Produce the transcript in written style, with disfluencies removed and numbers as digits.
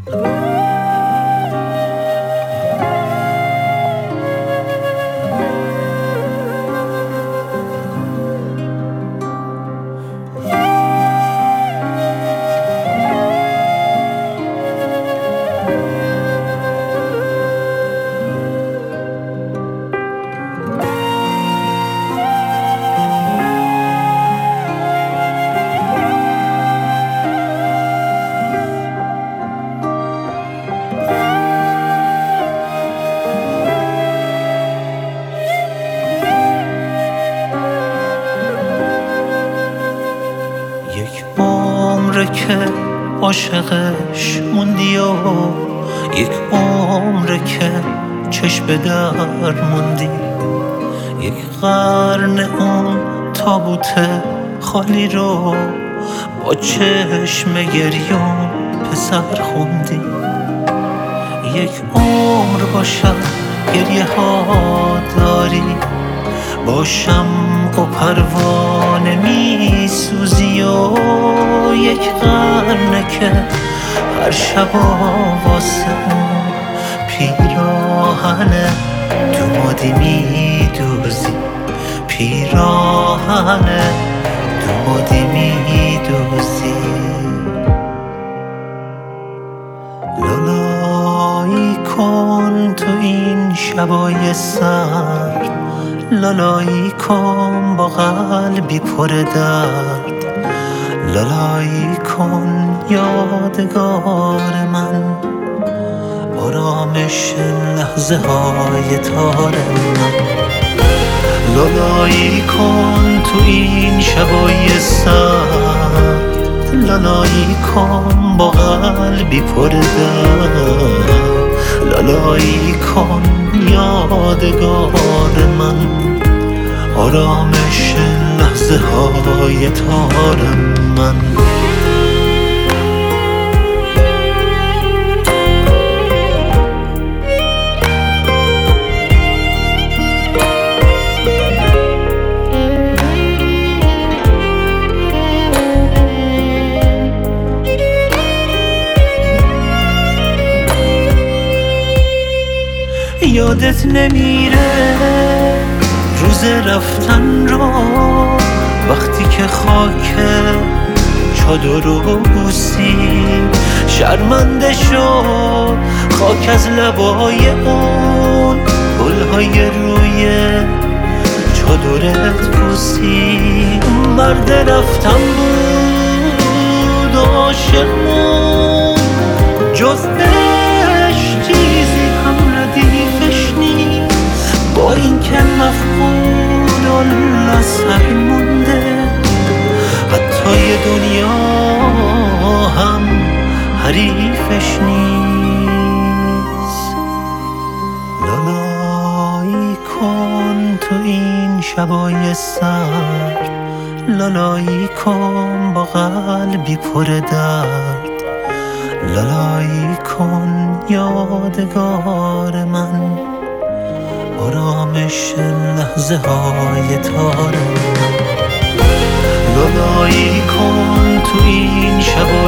یک عمره که عاشقش موندی و یک عمره که چشم به در موندی، یک قرن اون تابوت خالی رو با چشم گریون پسر خوندی. یک عمر باشد گریه ها داری، باشم و پروانه می سوزی و یک قرنه که هر شب واسه اون پیراهن دومادی می دوزی، پیراهن دومادی می دوزی. لالایی کن تو این شبای سرد، لالایی کن با قلبی پر درد، لالایی کن یادگار من، آرامش لحظه های تار من. لالایی کن تو این شبای سرد، لالایی کن با قلبی پر درد، لالایی کن یادگار من، آرامش لحظه های تار من. یادت نمیره روز رفتن رو، وقتی که خاک چادر رو بوسی، شرمنده شو خاک از لبای اون گلهای روی چادرت بوسی. مرد رفتن بود عاشق مون، جز عشق چیزی هم ردیفش نیست، با این که مفقود الاثر مونده، حتی یه دنیا هم حریفش نیست. لالایی کن تو این شبای سرد، لالایی کن با قلبی پر درد، لالایی کن یادگار من، آرامش لحظه های تار من. لالایی کن تو این شبای